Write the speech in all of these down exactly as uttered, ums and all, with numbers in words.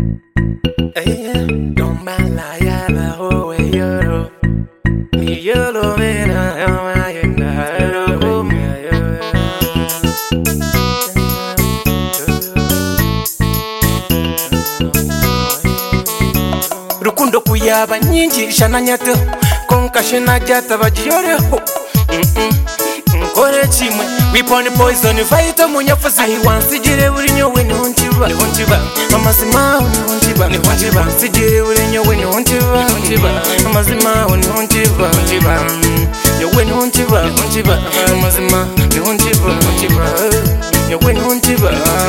Ella toma la llave, oh, yo, mi yo lo mira, yo me lleno, rukundo kuyaba nyingi shana nyato konka shina jata bajiyoreho kore chimwe wipone poison fight munyafuzi wansigire buri nyowe ni huntiba ni huntiba amazima ni huntiba ni huntiba sigire buri nyowe ni huntiba huntiba amazima ni huntiba huntiba nyowe ni huntiba huntiba amazima ni huntiba huntiba nyowe ni huntiba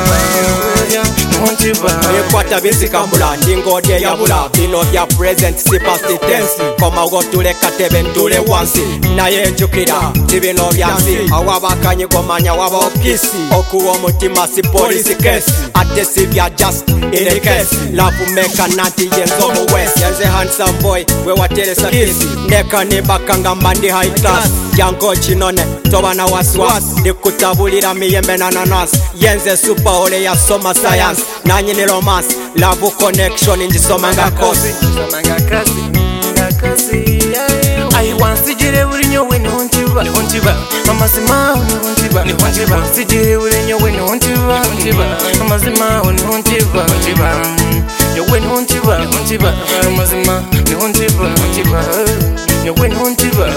Ekwata bisi kambula ndingode yabula bino bya present si past tense koma go tule katebe ntule wansi naye njukira tibino byansi awabakanyi komanya waba okisi okuwa omutima si police case ate si bya just in a case love maker nati yenzo mu west yenze handsome boy we wateresa kisi neka nibakanga mbandi high class yango chinone tobana waswas ndikutabulira miyembe na nanas yenze super ole ya soma science nanyi ni romance love connection njisoma ngakosi somanga kasi ngakosi I want sigire buri nyowe ni huntiba ni huntiba amazima ni huntiba ni huntiba sigire buri nyowe ni huntiba huntiba amazima ni huntiba huntiba nyowe ni huntiba ni huntiba amazima ni huntiba huntiba nyowe ni huntiba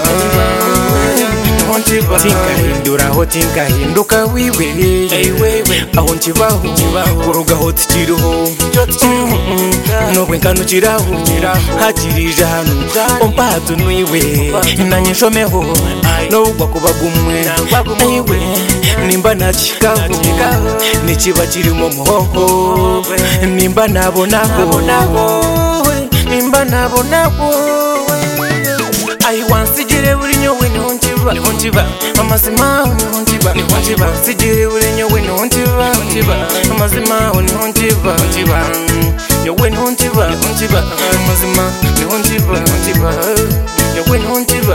tinka hindura ho tinka hinduka wiwe aho nkibaho kurugaho tikiriho no kwenkano kiraho hakirije hano ompato nwiwe nanye shomeho no gwakuba gumwe iwe nimba nakikaho nikiba kirimo muhoho nimba nabonaho nimba nabonaho I want sigire buri nyowe ni huntiba ni huntiba amazima ni huntiba ni huntiba sigire buri nyowe ni huntiba huntiba amazima ni huntiba huntiba nyowe ni huntiba huntiba amazima ni huntiba huntiba nyowe ni huntiba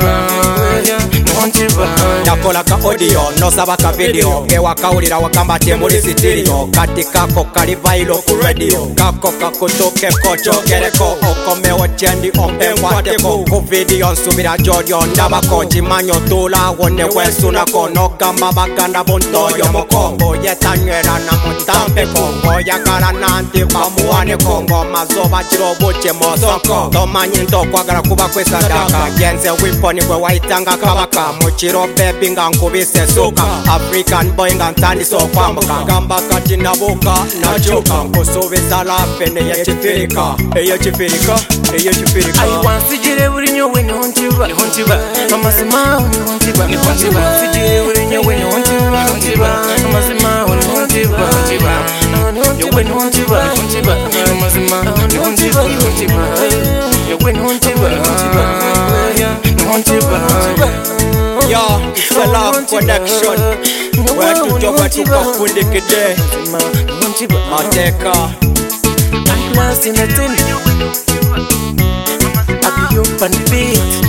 nakola ka audio no saba ka video ke wakaulira wakamba te muri stereo katika ko kali viral ku radio kako kako toke kocho gereko okome ochendi ompe kwateko ku video nsubira jojo ndaba ko chimanyo tula wone wesuna ko no kamba bakanda bontoyo mokombo yetanywera na mutampe kongo yakala nanti bamuwane kongo mazoba chiro boche mosoko tomanyi ntokwagala kuba kwesadaka yenze wiponi kwe waitanga kabaka muchiro baby nga nkubise suka African boy nga ntandisa okwambuka gamba kati nabuka nakyuka nkusuubiza lafe neyekifirika eyekifirika eyekifirika I want sigire buri nyowe ni huntiba ni huntiba amazima ni huntiba ni huntiba sigire buri nyowe ni huntiba huntiba amazima ni huntiba huntiba nyowe ni huntiba huntiba amazima ni huntiba huntiba nyowe ni huntiba ni huntiba Yo, it's a love connection. Where to talk about to kafundi kide Mateka I'm lost in a tin I be up on the beat